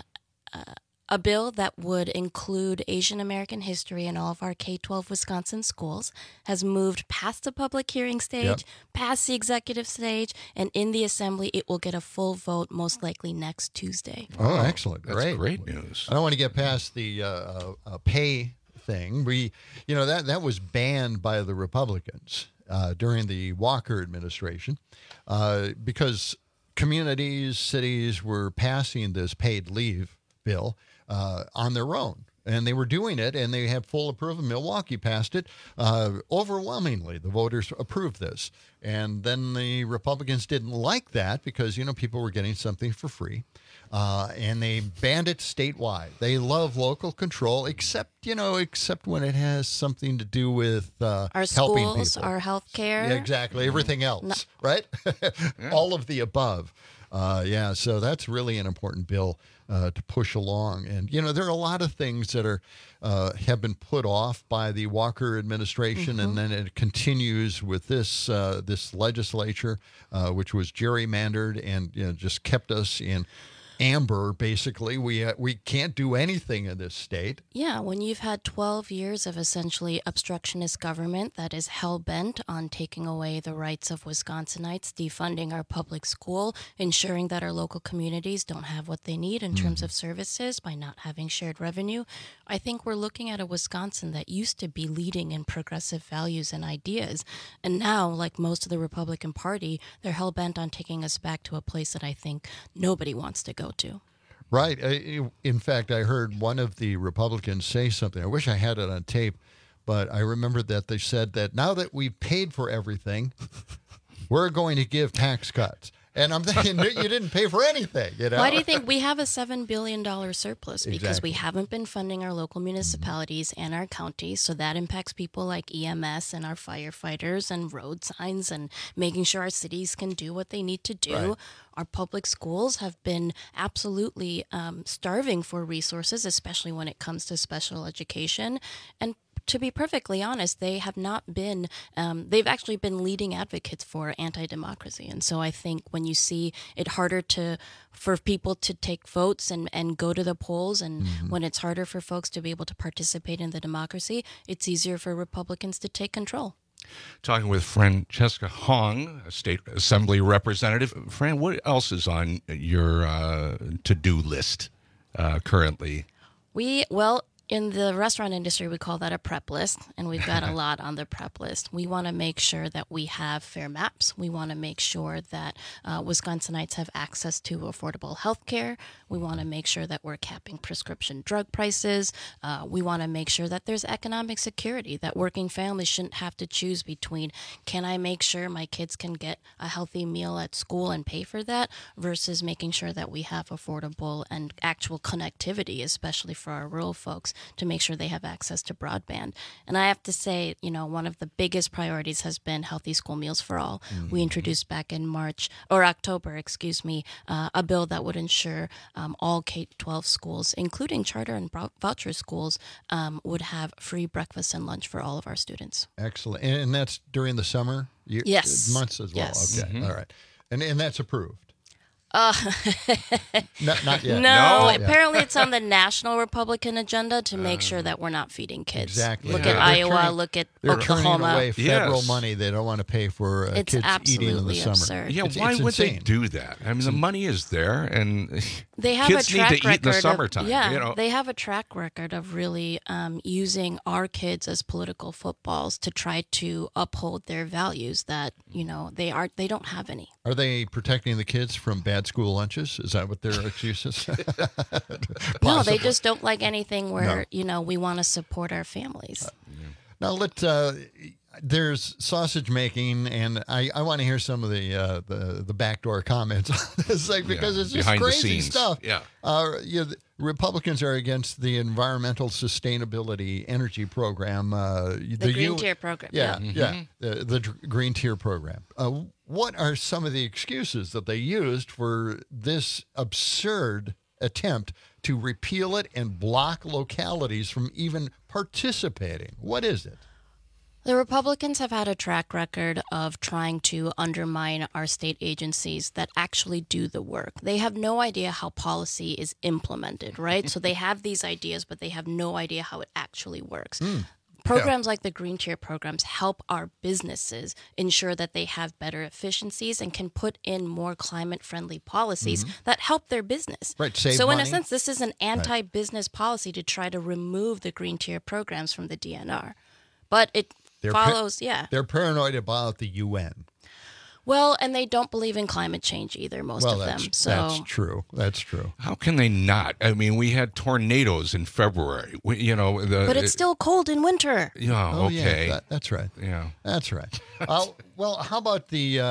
a bill that would include Asian American history in all of our K-12 Wisconsin schools has moved past the public hearing stage, past the executive stage, and in the Assembly it will get a full vote most likely next Tuesday. Oh, excellent. That's Great. great news. I don't want to get past the pay thing. That was banned by the Republicans during the Walker administration because communities, cities were passing this paid leave bill on their own. And they were doing it, and they had full approval. Milwaukee passed it overwhelmingly. The voters approved this. And then the Republicans didn't like that because, people were getting something for free. And they banned it statewide. They love local control, except when it has something to do with our helping schools, people. our health care. Yeah, exactly. Everything else, right? All of the above. So that's really an important bill to push along. And, there are a lot of things that are have been put off by the Walker administration, and then it continues with this legislature, which was gerrymandered and just kept us in amber, basically. We can't do anything in this state. Yeah, when you've had 12 years of essentially obstructionist government that is hell-bent on taking away the rights of Wisconsinites, defunding our public school, ensuring that our local communities don't have what they need in terms of services by not having shared revenue, I think we're looking at a Wisconsin that used to be leading in progressive values and ideas. And now, like most of the Republican Party, they're hell-bent on taking us back to a place that I think nobody wants to go to. Right. In fact, I heard one of the Republicans say something. I wish I had it on tape, but I remember that they said that now that we've paid for everything, we're going to give tax cuts. And I'm thinking, you didn't pay for anything. Why do you think we have a $7 billion surplus? Because we haven't been funding our local municipalities and our counties, so that impacts people like EMS and our firefighters and road signs and making sure our cities can do what they need to do. Right. Our public schools have been absolutely starving for resources, especially when it comes to special education. And to be perfectly honest, they have not been, they've actually been leading advocates for anti-democracy. And so I think when you see it harder for people to take votes and go to the polls, and when it's harder for folks to be able to participate in the democracy, it's easier for Republicans to take control. Talking with Francesca Hong, a state assembly representative. Fran, what else is on your to-do list currently? In the restaurant industry, we call that a prep list, and we've got a lot on the prep list. We want to make sure that we have fair maps. We want to make sure that Wisconsinites have access to affordable health care. We want to make sure that we're capping prescription drug prices. We want to make sure that there's economic security, that working families shouldn't have to choose between, can I make sure my kids can get a healthy meal at school and pay for that, versus making sure that we have affordable and actual connectivity, especially for our rural folks, to make sure they have access to broadband. And I have to say, one of the biggest priorities has been healthy school meals for all. We introduced back in October, a bill that would ensure all K-12 schools, including charter and voucher schools, would have free breakfast and lunch for all of our students. Excellent. And that's during the summer yes. months as well? Yes. Okay, all right. And that's approved? Not yet. No, apparently it's on the national Republican agenda to make sure that we're not feeding kids. Exactly. Look at Iowa, look at Oklahoma. They're turning away federal money they don't want to pay for it's kids eating in the summer. Absurd. Yeah, why would they do that? I mean, the money is there, and they have kids a track need to eat in the summertime. They have a track record of really using our kids as political footballs to try to uphold their values that, they don't have any. Are they protecting the kids from bad school lunches? Is that what their excuse is? No, they just don't like anything where, we want to support our families. Now, there's sausage making, and I want to hear some of the backdoor comments on this thing, because it's just crazy stuff. Yeah. The Republicans are against the Environmental Sustainability Energy Program. The Green Tier Program. The Green Tier Program. What are some of the excuses that they used for this absurd attempt to repeal it and block localities from even participating? What is it? The Republicans have had a track record of trying to undermine our state agencies that actually do the work. They have no idea how policy is implemented, right? So they have these ideas, but they have no idea how it actually works. Programs like the Green Tier programs help our businesses ensure that they have better efficiencies and can put in more climate-friendly policies that help their business. Right, save so money. In a sense, this is an anti-business policy to try to remove the Green Tier programs from the DNR. But it follows, They're paranoid about the UN. Well, and they don't believe in climate change either, most of them. So that's true. That's true. How can they not? I mean, we had tornadoes in February. But it's still cold in winter. Yeah. Okay. Yeah, that's right. Yeah. That's right. Well, how about the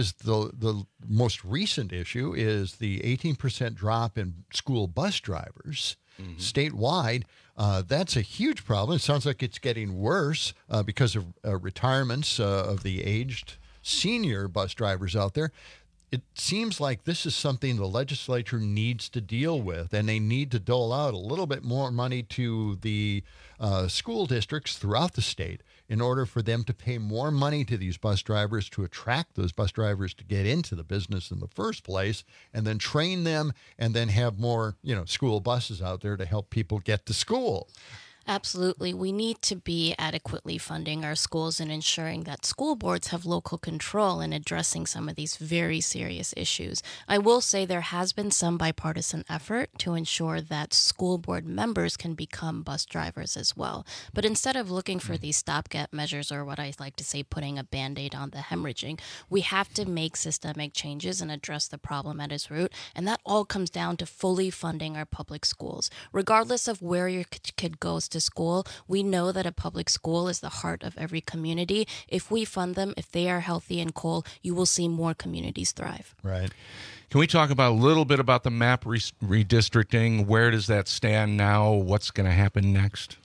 most recent issue is the 18% drop in school bus drivers statewide. That's a huge problem. It sounds like it's getting worse because of retirements of the aged senior bus drivers out there. It seems like this is something the legislature needs to deal with, and they need to dole out a little bit more money to the school districts throughout the state in order for them to pay more money to these bus drivers, to attract those bus drivers to get into the business in the first place, and then train them, and then have more, school buses out there to help people get to school. Absolutely. We need to be adequately funding our schools and ensuring that school boards have local control in addressing some of these very serious issues. I will say there has been some bipartisan effort to ensure that school board members can become bus drivers as well. But instead of looking for these stopgap measures, or what I like to say, putting a Band-Aid on the hemorrhaging, we have to make systemic changes and address the problem at its root. And that all comes down to fully funding our public schools. Regardless of where your kid goes to school, we know that a public school is the heart of every community. If we fund them, if they are healthy and cool, you will see more communities thrive. Right. Can we talk about a little bit about the map redistricting? Where does that stand now? What's going to happen next?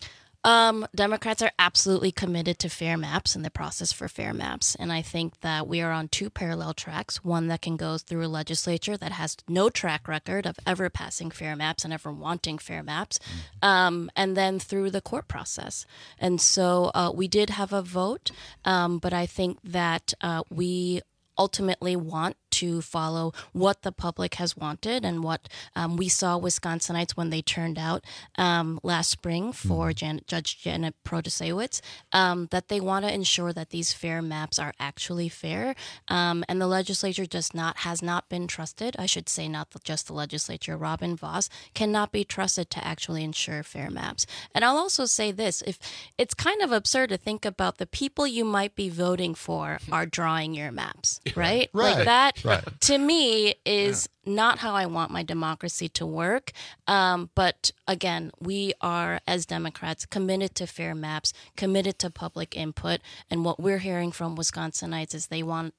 Democrats are absolutely committed to fair maps and the process for fair maps. And I think that we are on two parallel tracks, one that can go through a legislature that has no track record of ever passing fair maps and ever wanting fair maps, and then through the court process. And so we did have a vote, but I think that we ultimately want to follow what the public has wanted and what we saw Wisconsinites when they turned out last spring for Judge Janet Protasiewicz, that they want to ensure that these fair maps are actually fair. And the legislature has not been trusted. I should say not just the legislature. Robin Vos cannot be trusted to actually ensure fair maps. And I'll also say this, if it's kind of absurd to think about the people you might be voting for are drawing your maps, right? Like that. Right. To me, is not how I want my democracy to work. But again, we are, as Democrats, committed to fair maps, committed to public input. And what we're hearing from Wisconsinites is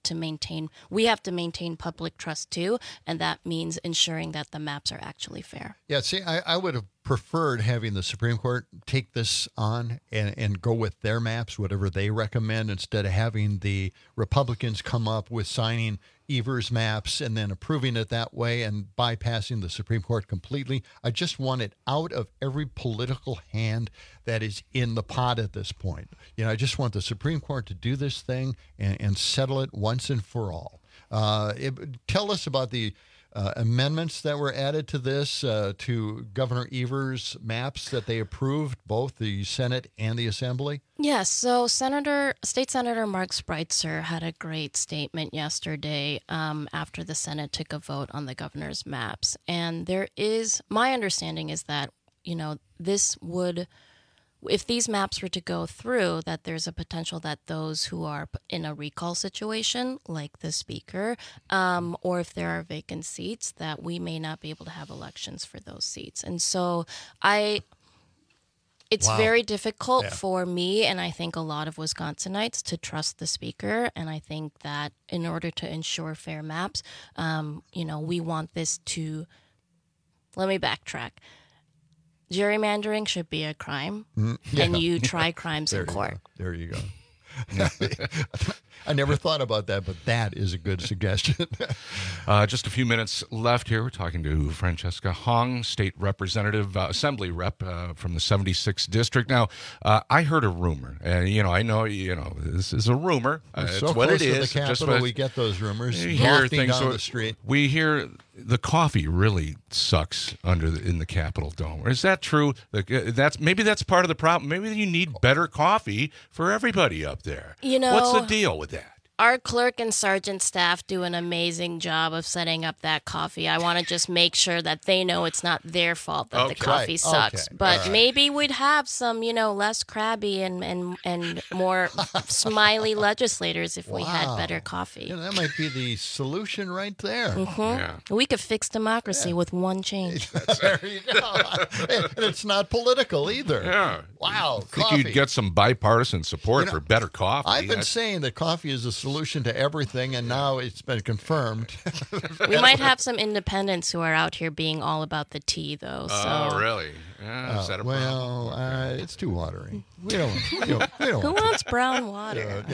we have to maintain public trust too. And that means ensuring that the maps are actually fair. Yeah, see, I would have preferred having the Supreme Court take this on and go with their maps, whatever they recommend, instead of having the Republicans come up with signing Evers maps and then approving it that way and bypassing the Supreme Court completely. I just want it out of every political hand that is in the pot at this point. I just want the Supreme Court to do this thing and settle it once and for all. Tell us about the amendments that were added to this, to Governor Evers' maps that they approved, both the Senate and the Assembly? Yes, so State Senator Mark Spreitzer had a great statement yesterday after the Senate took a vote on the governor's maps. And my understanding is that, this would, if these maps were to go through, that there's a potential that those who are in a recall situation, like the speaker, or if there are vacant seats, that we may not be able to have elections for those seats. And so it's very difficult for me, and I think a lot of Wisconsinites, to trust the speaker. And I think that in order to ensure fair maps, we want this to, let me backtrack. Gerrymandering should be a crime, and you try crimes in court. There you go. I never thought about that, but that is a good suggestion. Just a few minutes left here. We're talking to Francesca Hong, state representative, assembly rep from the 76th district. Now, I heard a rumor, and I know this is a rumor. It's what close it to is. the Capitol, we get those rumors. You hear things down the street. We hear the coffee really sucks in the Capitol Dome. Is that true? Maybe that's part of the problem. Maybe you need better coffee for everybody up there. What's the deal with that? Our clerk and sergeant staff do an amazing job of setting up that coffee. I want to just make sure that they know it's not their fault that the coffee sucks. Okay. But maybe we'd have some, less crabby and more smiley legislators if we had better coffee. That might be the solution right there. Mm-hmm. Yeah. We could fix democracy with one change. There you go. And it's not political either. Yeah. Wow. I think you'd get some bipartisan support for better coffee. I've been saying that coffee is a solution to everything, and now it's been confirmed. We might have some independents who are out here being all about the tea, though. Oh, really? Is that a problem? It's too watery. We don't Who wants brown water?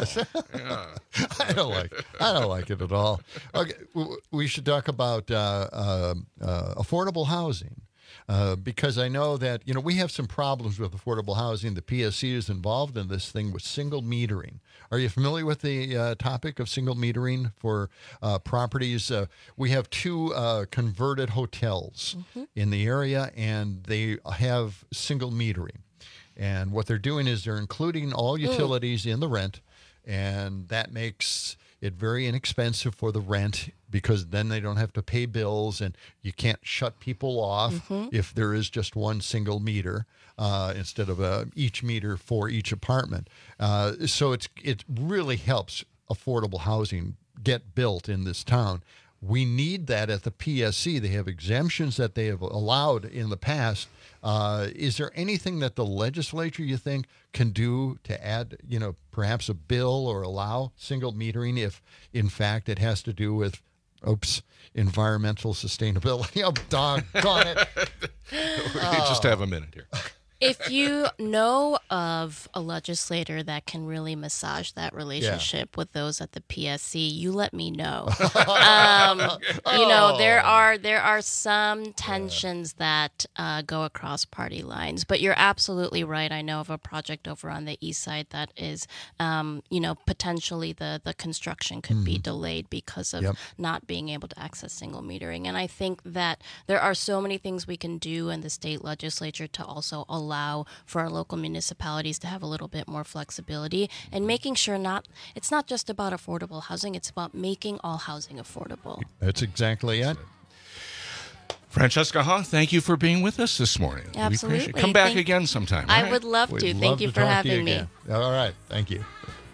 I don't like it at all. Okay, we should talk about affordable housing. Because I know that, we have some problems with affordable housing. The PSC is involved in this thing with single metering. Are you familiar with the topic of single metering for properties? We have two converted hotels in the area, and they have single metering. And what they're doing is they're including all utilities in the rent, and that makes it very inexpensive for the rent, because then they don't have to pay bills, and you can't shut people off if there is just one single meter instead of each meter for each apartment. So it really helps affordable housing get built in this town. We need that at the PSC. They have exemptions that they have allowed in the past. Is there anything that the legislature, you think, can do to add, perhaps a bill or allow single metering if, in fact, it has to do with, environmental sustainability? Oh, doggone it. We just have a minute here. If you know of a legislator that can really massage that relationship with those at the PSC, you let me know. You know, there are some tensions that go across party lines, but you're absolutely right. I know of a project over on the east side that is, you know, potentially the construction could be delayed because of not being able to access single metering. And I think that there are so many things we can do in the state legislature to also allow for our local municipalities to have a little bit more flexibility and making sure it's not just about affordable housing, it's about making all housing affordable. That's exactly it. Francesca Hong, thank you for being with us this morning. Absolutely. We appreciate it. Come back again sometime. I would love to. Thank you for having me. All right. Thank you.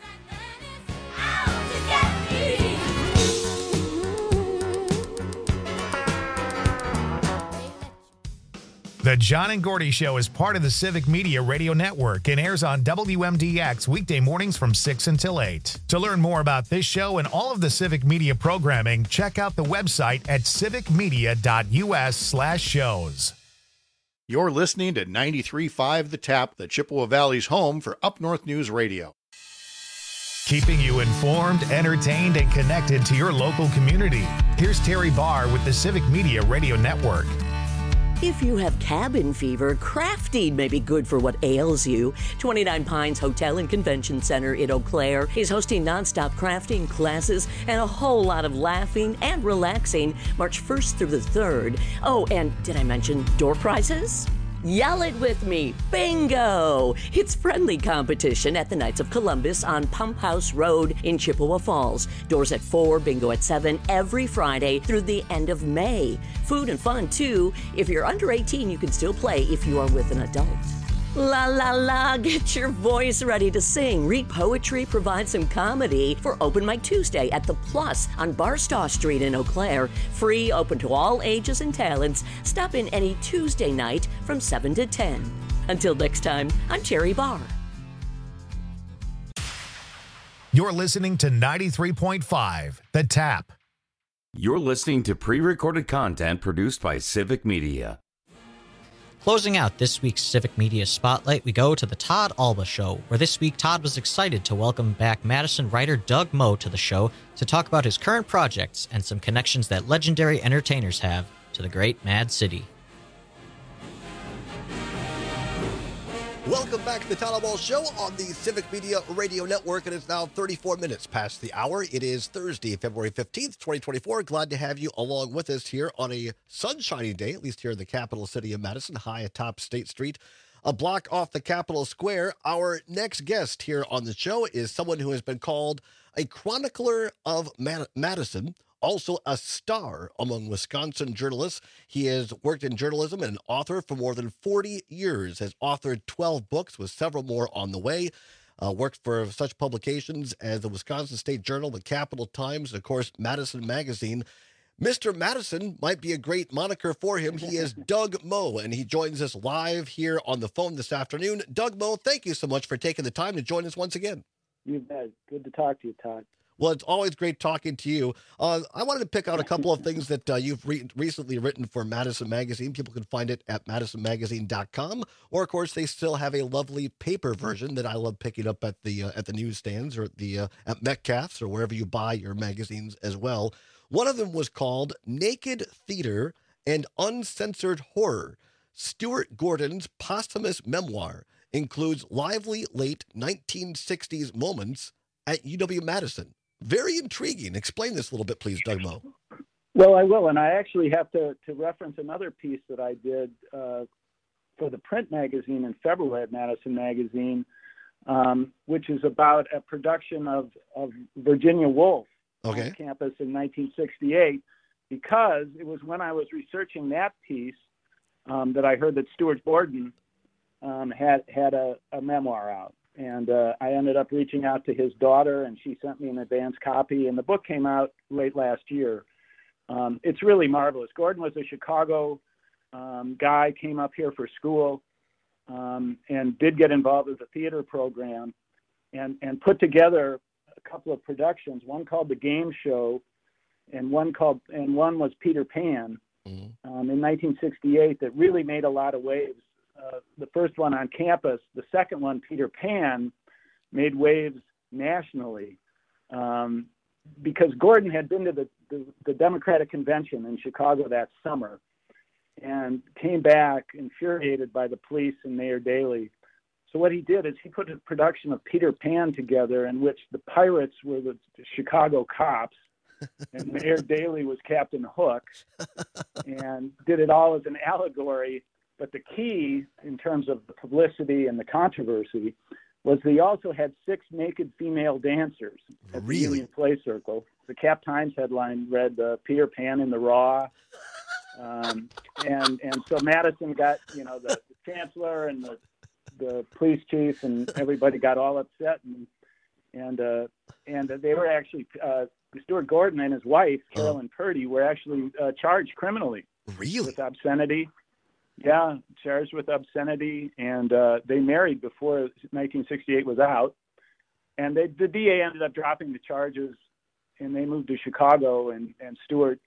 The John and Gordy Show is part of the Civic Media Radio Network and airs on WMDX weekday mornings from 6 until 8. To learn more about this show and all of the Civic Media programming, check out the website at civicmedia.us/shows. You're listening to 93.5 The Tap, the Chippewa Valley's home for Up North News Radio. Keeping you informed, entertained, and connected to your local community. Here's Terry Barr with the Civic Media Radio Network. If you have cabin fever, crafting may be good for what ails you. 29 Pines Hotel and Convention Center in Eau Claire is hosting nonstop crafting classes and a whole lot of laughing and relaxing March 1st through the 3rd. Oh, and did I mention door prizes? Yell it with me. Bingo! It's friendly competition at the Knights of Columbus on Pump House Road in Chippewa Falls. Doors at 4, bingo at 7 every Friday through the end of May. Food and fun, too. If you're under 18, you can still play if you are with an adult. La la la, get your voice ready to sing. Read poetry, provide some comedy for Open Mic Tuesday at The Plus on Barstow Street in Eau Claire. Free, open to all ages and talents. Stop in any Tuesday night from 7 to 10. Until next time, I'm Terry Barr. You're listening to 93.5 The Tap. You're listening to pre-recorded content produced by Civic Media. Closing out this week's Civic Media Spotlight, we go to the Todd Alba Show, where this week Todd was excited to welcome back Madison writer Doug Moe to the show to talk about his current projects and some connections that legendary entertainers have to the great Mad City. Welcome back to the Todd Alba Show on the Civic Media Radio Network. It is now 34 minutes past the hour. It is Thursday, February 15th, 2024. Glad to have you along with us here on a sunshiny day, at least here in the capital city of Madison, high atop State Street, a block off the Capitol Square. Our next guest here on the show is someone who has been called a chronicler of Madison, also a star among Wisconsin journalists. He has worked in journalism and an author for more than 40 years, has authored 12 books with several more on the way, worked for such publications as the Wisconsin State Journal, the Capital Times, and of course, Madison Magazine. Mr. Madison might be a great moniker for him. He is Doug Moe, and he joins us live here on the phone this afternoon. Doug Moe, thank you so much for taking the time to join us once again. You bet. Good to talk to you, Todd. Well, it's always great talking to you. I wanted to pick out a couple of things that you've recently written for Madison Magazine. People can find it at madisonmagazine.com, or of course, they still have a lovely paper version that I love picking up at the newsstands or at Metcalf's or wherever you buy your magazines as well. One of them was called Naked Theater and Uncensored Horror. Stuart Gordon's posthumous memoir includes lively late 1960s moments at UW-Madison. Very intriguing. Explain this a little bit, please, Doug Moe. Well, I will, and I actually have to reference another piece that I did for the print magazine in February at Madison Magazine, which is about a production of Virginia Woolf on campus in 1968, because it was when I was researching that piece that I heard that Stuart Gordon had a memoir out. And I ended up reaching out to his daughter, and she sent me an advance copy, and the book came out late last year. It's really marvelous. Gordon was a Chicago guy, came up here for school, and did get involved with the theater program, and put together a couple of productions, one called The Game Show, and one was Peter Pan in 1968, that really made a lot of waves the first one on campus. The second one, Peter Pan, made waves nationally because Gordon had been to the Democratic convention in Chicago that summer and came back infuriated by the police and Mayor Daley. So what he did is he put a production of Peter Pan together in which the pirates were the Chicago cops and Mayor Daley was Captain Hook, and did it all as an allegory. But the key in terms of the publicity and the controversy was they also had 6 naked female dancers at the Union Play Circle. The Cap Times headline read Peter Pan in the Raw. And so Madison got, the chancellor and the police chief and everybody got all upset, and they were actually Stuart Gordon and his wife Carolyn Purdy were actually charged criminally with obscenity. Yeah, charged with obscenity, and they married before 1968 was out, and the DA ended up dropping the charges, and they moved to Chicago, and Stuart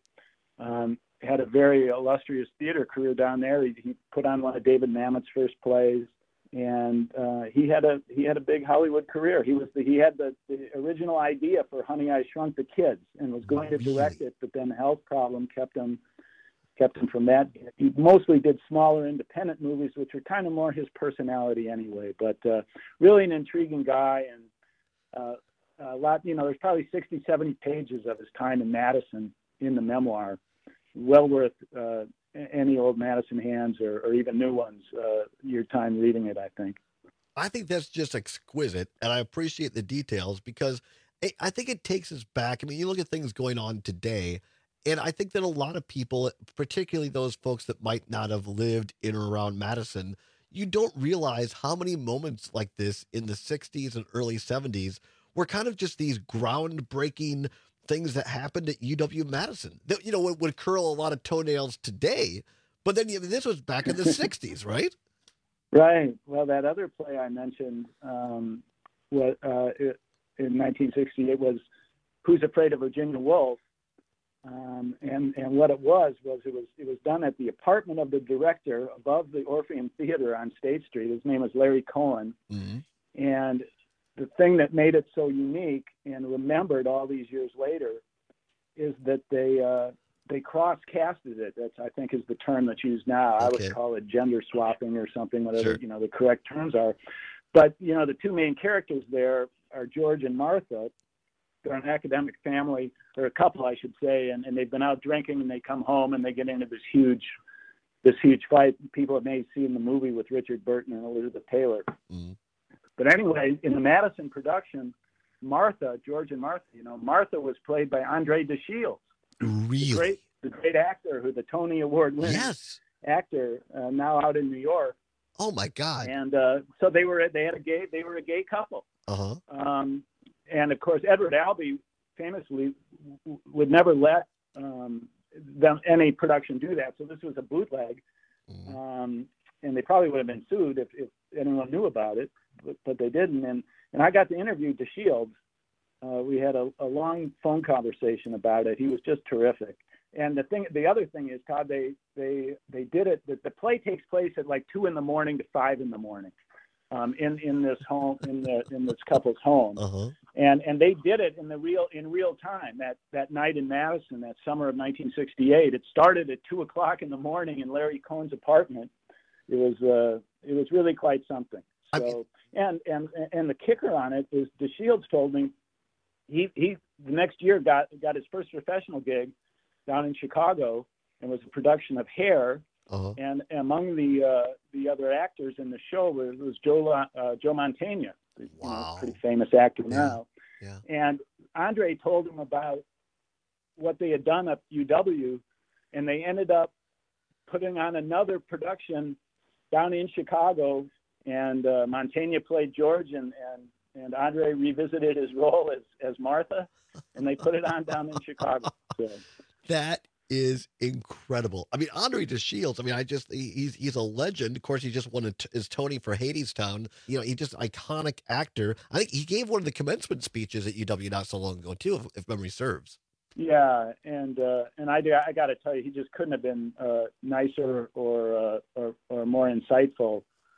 had a very illustrious theater career down there. He put on one of David Mamet's first plays, and he had a big Hollywood career. He had the original idea for Honey, I Shrunk the Kids and was going to direct it, but then a health problem kept him from that. He mostly did smaller independent movies, which were kind of more his personality anyway, but really an intriguing guy, and a lot, there's probably 60, 70 pages of his time in Madison in the memoir. Well worth any old Madison hands or even new ones, your time reading it, I think. I think that's just exquisite, and I appreciate the details because I think it takes us back. I mean, you look at things going on today, and I think that a lot of people, particularly those folks that might not have lived in or around Madison, you don't realize how many moments like this in the 60s and early 70s were kind of just these groundbreaking things that happened at UW-Madison that, would curl a lot of toenails today. But then this was back in the 60s, right? Right. Well, that other play I mentioned in 1968 was Who's Afraid of Virginia Woolf? And what it was done at the apartment of the director above the Orpheum Theater on State Street. His name was Larry Cohen. Mm-hmm. And the thing that made it so unique and remembered all these years later is that they cross-casted it. That's, I think, is the term that's used now. Okay. I would call it gender swapping or something, whatever the correct terms are. But the two main characters there are George and Martha. They're an academic family, or a couple, I should say, and they've been out drinking, and they come home and they get into this huge fight. People have may seen the movie with Richard Burton and Elizabeth Taylor. Mm-hmm. But anyway, in the Madison production, George and Martha, Martha was played by Andre DeShields. Really? The great actor, the Tony Award winning actor, now out in New York. Oh my God! And so they were a gay couple. Uh-huh. And of course, Edward Albee famously would never let any production do that. So this was a bootleg, and they probably would have been sued if anyone knew about it, but they didn't. And I got to interview DeShields. We had a long phone conversation about it. He was just terrific. And the other thing is, Todd, they did it. The play takes place at like 2 a.m. to 5 a.m. In this home, in this couple's home. Uh-huh. And they did it in real time that night in Madison, that summer of 1968. It started at 2 o'clock in the morning in Larry Cohen's apartment. It was really quite something. So and the kicker on it is DeShields told me he the next year got his first professional gig down in Chicago, and was a production of Hair. Uh-huh. And among the other actors in the show was Joe Mantegna, pretty famous actor now. Yeah. And Andre told him about what they had done at UW, and they ended up putting on another production down in Chicago. And Mantegna played George, and Andre revisited his role as Martha, and they put it on down in Chicago. So. That is incredible. I mean, Andre DeShields, he's a legend. Of course, he just won his Tony for Hadestown. He's just an iconic actor. I think he gave one of the commencement speeches at UW not so long ago, too, if memory serves. Yeah, and I got to tell you, he just couldn't have been nicer or more insightful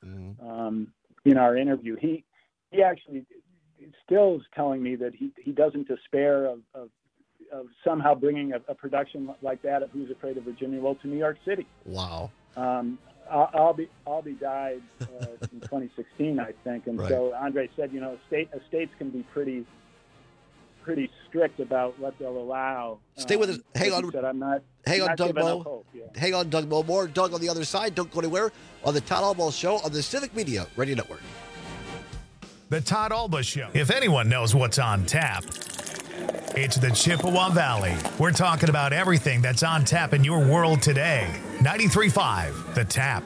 in our interview. He actually still is telling me that he doesn't despair of somehow bringing a production like that of Who's Afraid of Virginia Woolf to New York City. Wow. I'll be died in 2016, I think, and so Andre said, estates can be pretty strict about what they'll allow. Stay with us. Hang on. Said, hang on, Doug Moe. Hope, yeah. Hang on, Doug Moe. More Doug on the other side. Don't go anywhere on the Todd Alba Show on the Civic Media Radio Network. The Todd Alba Show. If anyone knows what's on tap, it's the Chippewa Valley. We're talking about everything that's on tap in your world today. 93.5, The Tap.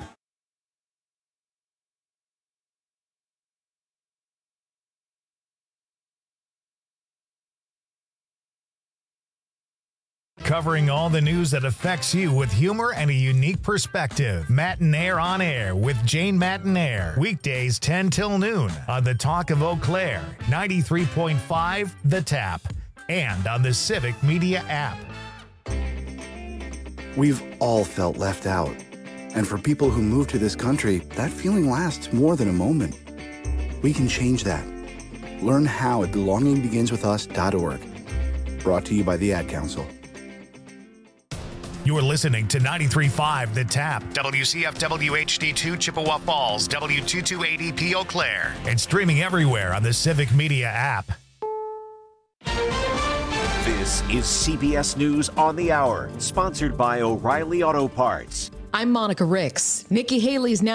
Covering all the news that affects you with humor and a unique perspective. Matinaire on Air with Jane Matinaire. Weekdays 10 till noon on the Talk of Eau Claire. 93.5 The Tap. And on the Civic Media app. We've all felt left out. And for people who move to this country, that feeling lasts more than a moment. We can change that. Learn how at belongingbeginswithus.org. Brought to you by the Ad Council. You're listening to 93.5 The Tap, WCFW HD2 Chippewa Falls, W2280P Eau Claire, and streaming everywhere on the Civic Media app. This is CBS News on the Hour, sponsored by O'Reilly Auto Parts. I'm Monica Ricks. Nikki Haley's now